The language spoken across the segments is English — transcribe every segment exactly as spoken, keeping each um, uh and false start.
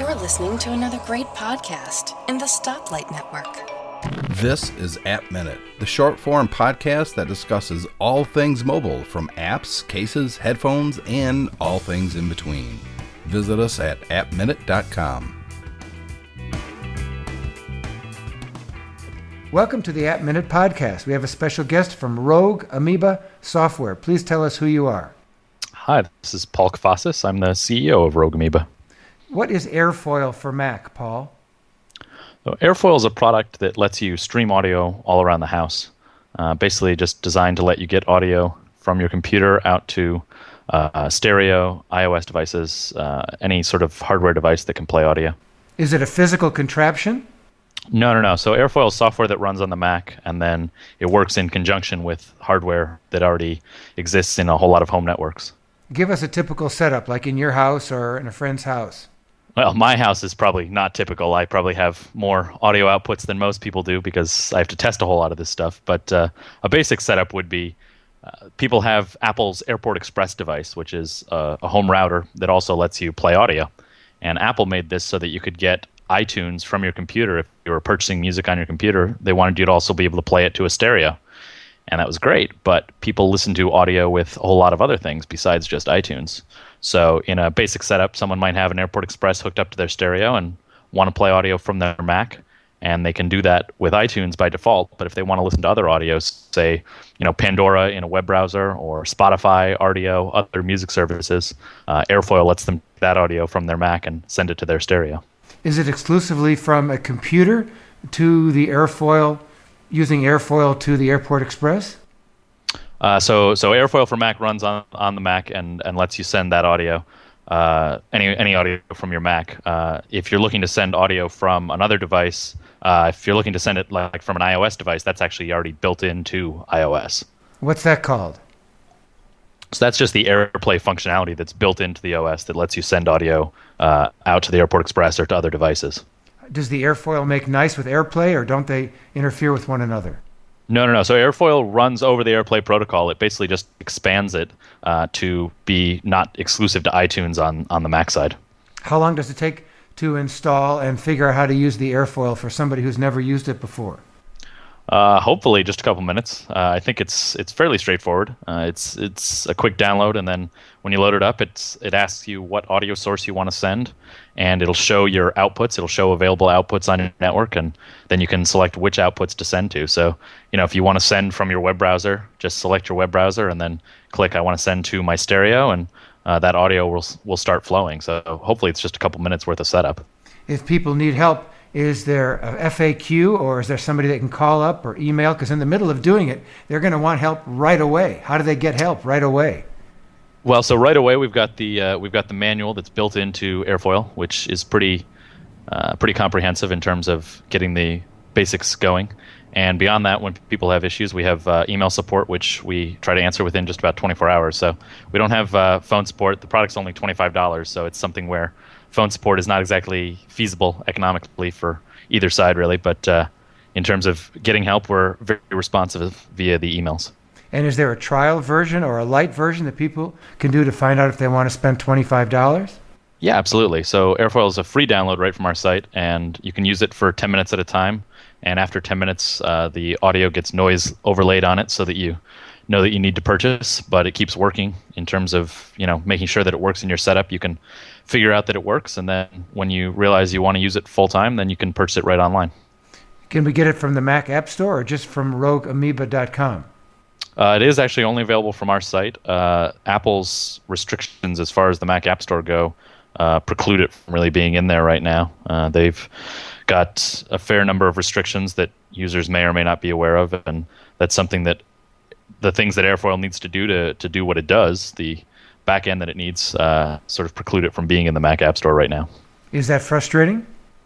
You're listening to another great podcast in the Stoplight Network. This is App Minute, the short-form podcast that discusses all things mobile, from apps, cases, headphones, and all things in between. Visit us at app minute dot com. Welcome to the App Minute podcast. We have a special guest from Rogue Amoeba Software. Please tell us who you are. Hi, this is Paul Kafasis. I'm the C E O of Rogue Amoeba. What is Airfoil for Mac, Paul? So Airfoil is a product that lets you stream audio all around the house. Uh, basically just designed to let you get audio from your computer out to uh, stereo, iOS devices, uh, any sort of hardware device that can play audio. Is it a physical contraption? No, no, no. So Airfoil is software that runs on the Mac, and then it works in conjunction with hardware that already exists in a whole lot of home networks. Give us a typical setup, like in your house or in a friend's house. Well, my house is probably not typical. I probably have more audio outputs than most people do because I have to test a whole lot of this stuff. But uh, a basic setup would be uh, people have Apple's Airport Express device, which is uh, a home router that also lets you play audio. And Apple made this so that you could get iTunes from your computer. If you were purchasing music on your computer, they wanted you to also be able to play it to a stereo. And that was great, but people listen to audio with a whole lot of other things besides just iTunes. So in a basic setup, someone might have an Airport Express hooked up to their stereo and want to play audio from their Mac, and they can do that with iTunes by default. But if they want to listen to other audio, say, you know, Pandora in a web browser or Spotify, Rdio, other music services, uh, Airfoil lets them take that audio from their Mac and send it to their stereo. Is it exclusively from a computer to the Airfoil, using Airfoil to the Airport Express? Uh, so, so Airfoil for Mac runs on, on the Mac and, and lets you send that audio, uh, any any audio from your Mac. Uh, if you're looking to send audio from another device, uh, if you're looking to send it like from an iOS device, that's actually already built into iOS. What's that called? So that's just the AirPlay functionality that's built into the O S that lets you send audio uh, out to the Airport Express or to other devices. Does the Airfoil make nice with AirPlay, or don't they interfere with one another? No, no, no. So Airfoil runs over the AirPlay protocol. It basically just expands it uh, to be not exclusive to iTunes on, on the Mac side. How long does it take to install and figure out how to use the Airfoil for somebody who's never used it before? Uh, hopefully, just a couple minutes. Uh, I think it's it's fairly straightforward. Uh, it's it's a quick download, and then when you load it up, it's it asks you what audio source you want to send, and it'll show your outputs. It'll show available outputs on your network, and then you can select which outputs to send to. So, you know, if you want to send from your web browser, just select your web browser, and then click "I want to send to my stereo," and uh, that audio will will start flowing. So hopefully, it's just a couple minutes worth of setup. If people need help, is there a F A Q, or is there somebody they can call up or email? Because in the middle of doing it, they're going to want help right away. How do they get help right away? Well, so right away we've got the uh, we've got the manual that's built into Airfoil, which is pretty uh, pretty comprehensive in terms of getting the basics going. And beyond that, when people have issues, we have uh, email support, which we try to answer within just about twenty-four hours. So we don't have uh, phone support. The product's only twenty-five dollars, so it's something where phone support is not exactly feasible economically for either side, really. But uh, in terms of getting help, we're very responsive via the emails. And is there a trial version or a light version that people can do to find out if they want to spend twenty-five dollars? Yeah, absolutely. So Airfoil is a free download right from our site, and you can use it for ten minutes at a time. And after ten minutes, uh, the audio gets noise overlaid on it so that you know that you need to purchase, but it keeps working in terms of, you know, making sure that it works in your setup. You can figure out that it works, and then when you realize you want to use it full time, then you can purchase it right online. Can we get it from the Mac App Store or just from rogue amoeba dot com? Uh, it is actually only available from our site. Uh, Apple's restrictions as far as the Mac App Store go uh, preclude it from really being in there right now. Uh, they've got a fair number of restrictions that users may or may not be aware of, and that's something that the things that Airfoil needs to do to, to do what it does, the back end that it needs, uh, sort of preclude it from being in the Mac App Store right now. Is that frustrating?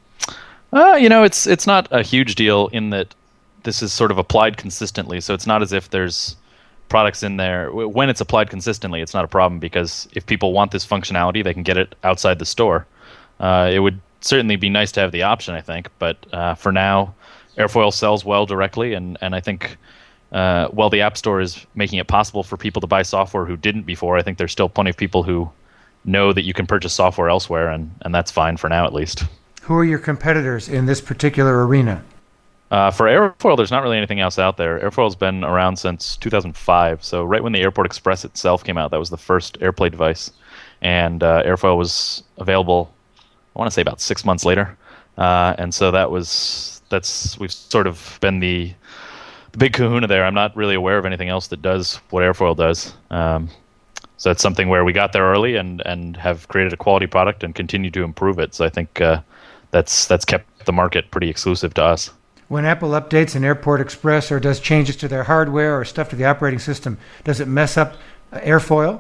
Uh, you know, it's it's not a huge deal in that this is sort of applied consistently, so it's not as if there's products in there. When it's applied consistently, it's not a problem, because if people want this functionality, they can get it outside the store. Uh, it would certainly be nice to have the option, I think, but uh, for now, Airfoil sells well directly, and, and I think uh, while the App Store is making it possible for people to buy software who didn't before, I think there's still plenty of people who know that you can purchase software elsewhere, and, and that's fine for now at least. Who are your competitors in this particular arena? Uh, for Airfoil, there's not really anything else out there. Airfoil's been around since two thousand five, so right when the Airport Express itself came out, that was the first AirPlay device, and uh, Airfoil was available, I want to say about six months later, uh, and so that was that's we've sort of been the the big kahuna there. I'm not really aware of anything else that does what Airfoil does, um, so it's something where we got there early and and have created a quality product and continue to improve it. So I think uh, that's that's kept the market pretty exclusive to us. When Apple updates an Airport Express or does changes to their hardware or stuff to the operating system, does it mess up uh, Airfoil?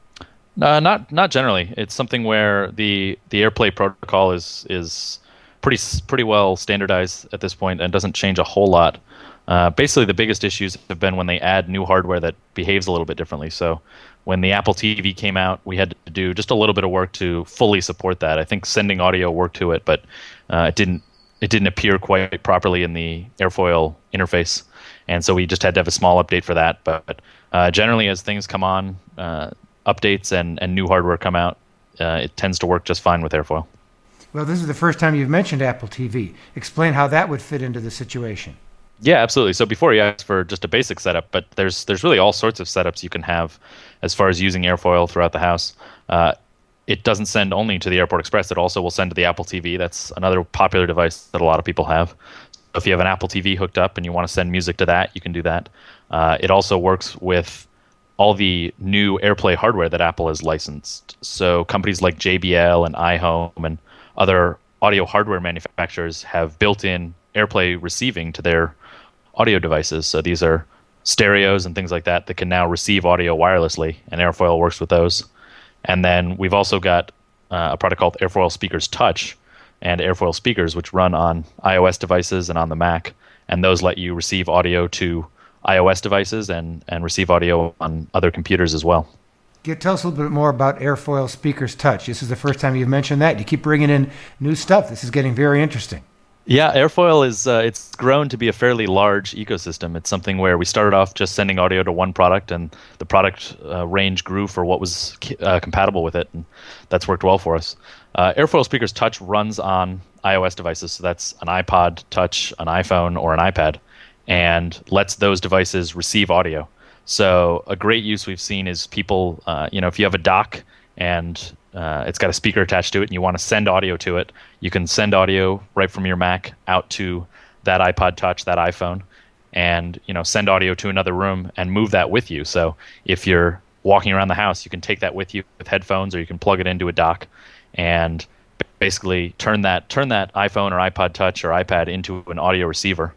Uh, not not generally. It's something where the the AirPlay protocol is is pretty pretty well standardized at this point and doesn't change a whole lot. Uh, basically, the biggest issues have been when they add new hardware that behaves a little bit differently. So when the Apple T V came out, we had to do just a little bit of work to fully support that. I think sending audio worked to it, but uh, it didn't it didn't appear quite properly in the Airfoil interface. And so we just had to have a small update for that. But uh, generally, as things come on, uh, updates and, and new hardware come out, uh, it tends to work just fine with Airfoil. Well, this is the first time you've mentioned Apple T V. Explain how that would fit into the situation. Yeah, absolutely. So before you ask for just a basic setup, but there's there's really all sorts of setups you can have as far as using Airfoil throughout the house. Uh, it doesn't send only to the Airport Express. It also will send to the Apple T V. That's another popular device that a lot of people have. So if you have an Apple T V hooked up and you want to send music to that, you can do that. Uh, it also works with all the new AirPlay hardware that Apple has licensed. So companies like J B L and iHome and other audio hardware manufacturers have built-in AirPlay receiving to their audio devices. So these are stereos and things like that that can now receive audio wirelessly, and Airfoil works with those. And then we've also got uh, a product called Airfoil Speakers Touch and Airfoil Speakers, which run on iOS devices and on the Mac, and those let you receive audio to iOS devices and, and receive audio on other computers as well. Get, tell us a little bit more about Airfoil Speakers Touch. This is the first time you've mentioned that. You keep bringing in new stuff. This is getting very interesting. Yeah, Airfoil is uh, it's grown to be a fairly large ecosystem. It's something where we started off just sending audio to one product, and the product uh, range grew for what was uh, compatible with it, and that's worked well for us. Uh, Airfoil Speakers Touch runs on iOS devices, so that's an iPod Touch, an iPhone, or an iPad, and lets those devices receive audio. So a great use we've seen is people, uh, you know, if you have a dock and uh, it's got a speaker attached to it and you want to send audio to it, you can send audio right from your Mac out to that iPod Touch, that iPhone, and, you know, send audio to another room and move that with you. So if you're walking around the house, you can take that with you with headphones, or you can plug it into a dock and basically turn that turn that iPhone or iPod Touch or iPad into an audio receiver.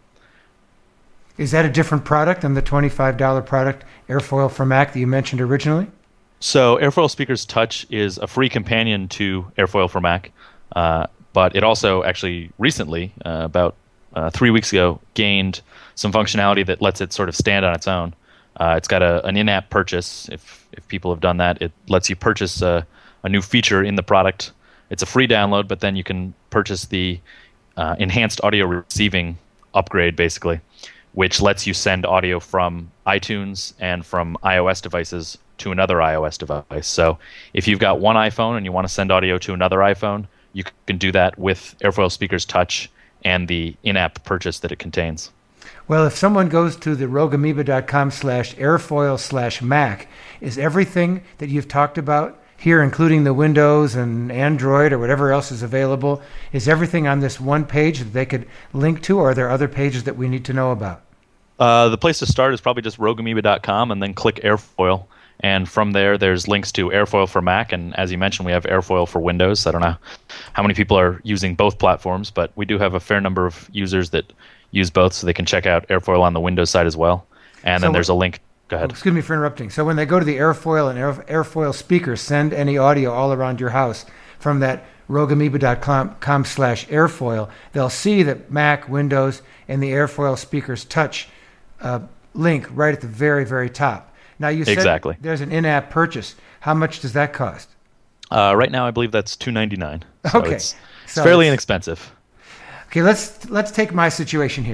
Is that a different product than the twenty-five dollars product, Airfoil for Mac, that you mentioned originally? So Airfoil Speakers Touch is a free companion to Airfoil for Mac, uh, but it also actually recently, uh, about uh, three weeks ago, gained some functionality that lets it sort of stand on its own. Uh, it's got a, an in-app purchase. If if people have done that, it lets you purchase a, a new feature in the product. It's a free download, but then you can purchase the uh, enhanced audio receiving upgrade, basically, which lets you send audio from iTunes and from iOS devices to another iOS device. So if you've got one iPhone and you want to send audio to another iPhone, you can do that with Airfoil Speakers Touch and the in-app purchase that it contains. Well, if someone goes to the rogueamoeba.com slash airfoil slash Mac, is everything that you've talked about here, including the Windows and Android or whatever else is available, is everything on this one page that they could link to, or are there other pages that we need to know about? Uh, the place to start is probably just rogue amoeba dot com and then click Airfoil. And from there, there's links to Airfoil for Mac. And as you mentioned, we have Airfoil for Windows. I don't know how many people are using both platforms, but we do have a fair number of users that use both, so they can check out Airfoil on the Windows side as well. And So then there's a link. Go ahead. Oh, excuse me for interrupting. So when they go to the Airfoil and Air, Airfoil speakers, send any audio all around your house from that rogue amoeba dot com slash airfoil, they'll see that Mac, Windows, and the Airfoil Speakers Touch uh, link right at the very, very top. Now, you said Exactly. there's an in-app purchase. How much does that cost? Uh, right now, I believe that's two ninety-nine. So Okay. It's, it's So fairly it's- inexpensive. Okay, let's let's take my situation here.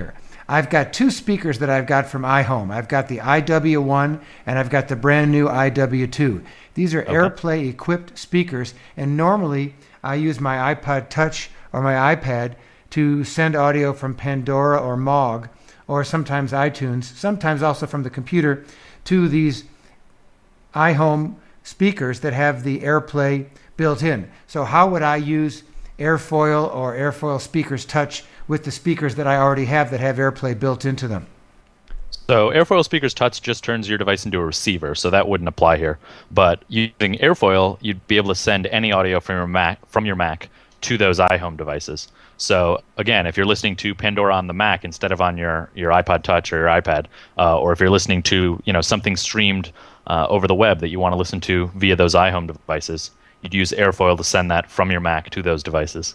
I've got two speakers that I've got from iHome. I've got the I W one and I've got the brand new I W two. These are okay. AirPlay equipped speakers, and normally I use my iPod Touch or my iPad to send audio from Pandora or Moog, or sometimes iTunes, sometimes also from the computer, to these iHome speakers that have the AirPlay built in. So how would I use Airfoil or Airfoil Speakers Touch with the speakers that I already have that have AirPlay built into them? So Airfoil Speakers Touch just turns your device into a receiver, so that wouldn't apply here. But using Airfoil, you'd be able to send any audio from your Mac from your Mac to those iHome devices. So again, if you're listening to Pandora on the Mac instead of on your, your iPod Touch or your iPad, uh, or if you're listening to you know something streamed uh, over the web that you want to listen to via those iHome devices, you'd use Airfoil to send that from your Mac to those devices.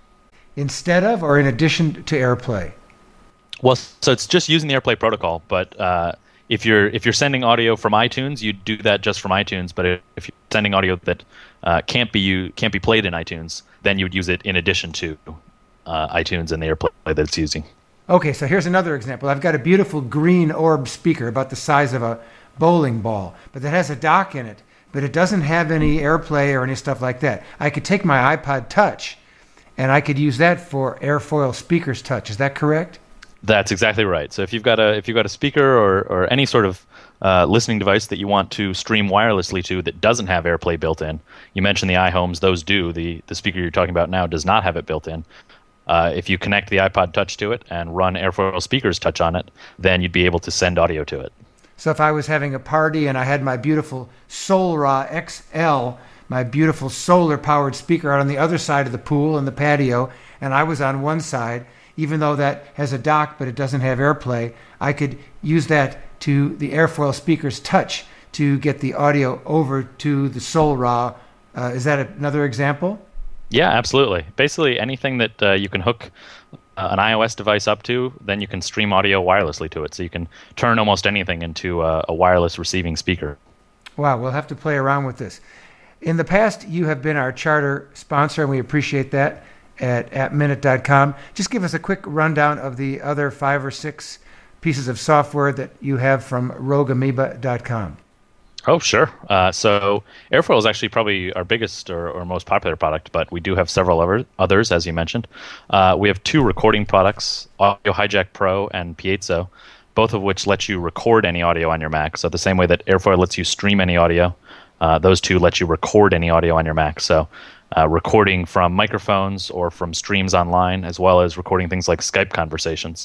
Instead of or in addition to AirPlay? Well, so it's just using the AirPlay protocol, but uh, if you're if you're sending audio from iTunes, you'd do that just from iTunes. But if you're sending audio that uh, can't be you can't be played in iTunes, then you would use it in addition to uh, iTunes and the AirPlay that it's using. Okay, so here's another example. I've got a beautiful green orb speaker about the size of a bowling ball, but that has a dock in it, but it doesn't have any AirPlay or any stuff like that. I could take my iPod Touch, and I could use that for Airfoil Speakers Touch. Is that correct? That's exactly right. So if you've got a if you've got a speaker or, or any sort of uh, listening device that you want to stream wirelessly to that doesn't have AirPlay built in, you mentioned the iHomes; those do. The the speaker you're talking about now does not have it built in. Uh, if you connect the iPod Touch to it and run Airfoil Speakers Touch on it, then you'd be able to send audio to it. So if I was having a party and I had my beautiful Solra X L, my beautiful solar-powered speaker out on the other side of the pool and the patio, and I was on one side, even though that has a dock but it doesn't have AirPlay, I could use that to the Airfoil Speakers Touch to get the audio over to the Solra. Uh, is that another example? Yeah, absolutely. Basically, anything that uh, you can hook uh, an iOS device up to, then you can stream audio wirelessly to it. So you can turn almost anything into a, a wireless receiving speaker. Wow, we'll have to play around with this. In the past, you have been our charter sponsor, and we appreciate that at app minute dot com. Just give us a quick rundown of the other five or six pieces of software that you have from rogue amoeba dot com. Oh, sure. Uh, so Airfoil is actually probably our biggest or, or most popular product, but we do have several other, others, as you mentioned. Uh, we have two recording products, Audio Hijack Pro and Piezo, both of which let you record any audio on your Mac. So the same way that Airfoil lets you stream any audio, uh, those two let you record any audio on your Mac. So uh, recording from microphones or from streams online, as well as recording things like Skype conversations.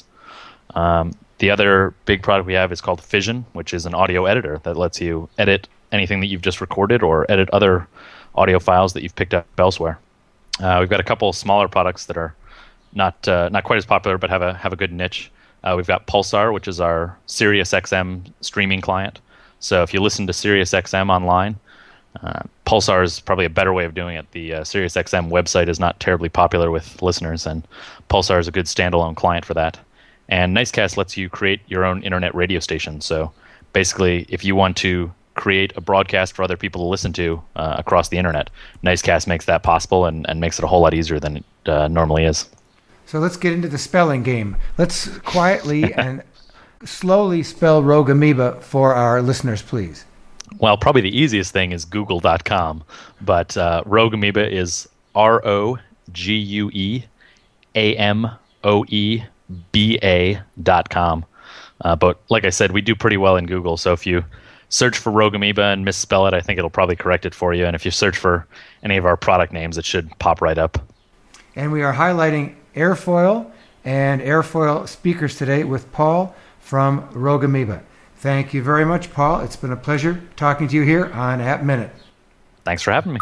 Um, The other big product we have is called Fission, which is an audio editor that lets you edit anything that you've just recorded or edit other audio files that you've picked up elsewhere. Uh, we've got a couple smaller products that are not uh, not quite as popular but have a have a good niche. Uh, we've got Pulsar, which is our SiriusXM streaming client. So if you listen to SiriusXM online, uh, Pulsar is probably a better way of doing it. The uh, SiriusXM website is not terribly popular with listeners, and Pulsar is a good standalone client for that. And Nicecast lets you create your own internet radio station. So basically, if you want to create a broadcast for other people to listen to uh, across the internet, Nicecast makes that possible and, and makes it a whole lot easier than it uh, normally is. So let's get into the spelling game. Let's quietly and slowly spell Rogue Amoeba for our listeners, please. Well, probably the easiest thing is google dot com, but uh, Rogue Amoeba is R O G U E A M O E B A dot com. Uh, but like I said, we do pretty well in Google, so if you search for Rogue Amoeba and misspell it, I think it'll probably correct it for you. And if you search for any of our product names, it should pop right up. And we are highlighting Airfoil and Airfoil speakers today with Paul from Rogue Amoeba. Thank you very much, Paul. It's been a pleasure talking to you here on App Minute. Thanks for having me.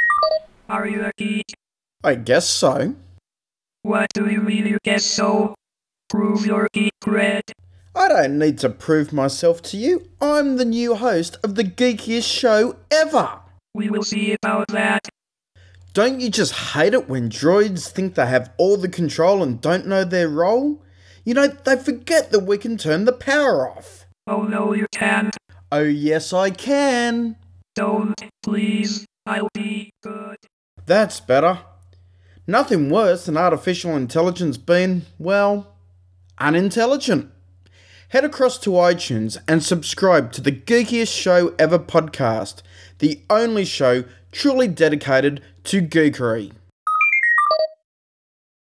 Are you a geek? I guess so. What do you mean you guess so? Prove your geek cred. I don't need to prove myself to you. I'm the new host of the geekiest show ever. We will see about that. Don't you just hate it when droids think they have all the control and don't know their role? You know, they forget that we can turn the power off. Oh no, you can't. Oh yes, I can. Don't, please. I'll be good. That's better. Nothing worse than artificial intelligence being, well, unintelligent. Head across to iTunes and subscribe to the Geekiest Show Ever podcast, the only show truly dedicated to geekery.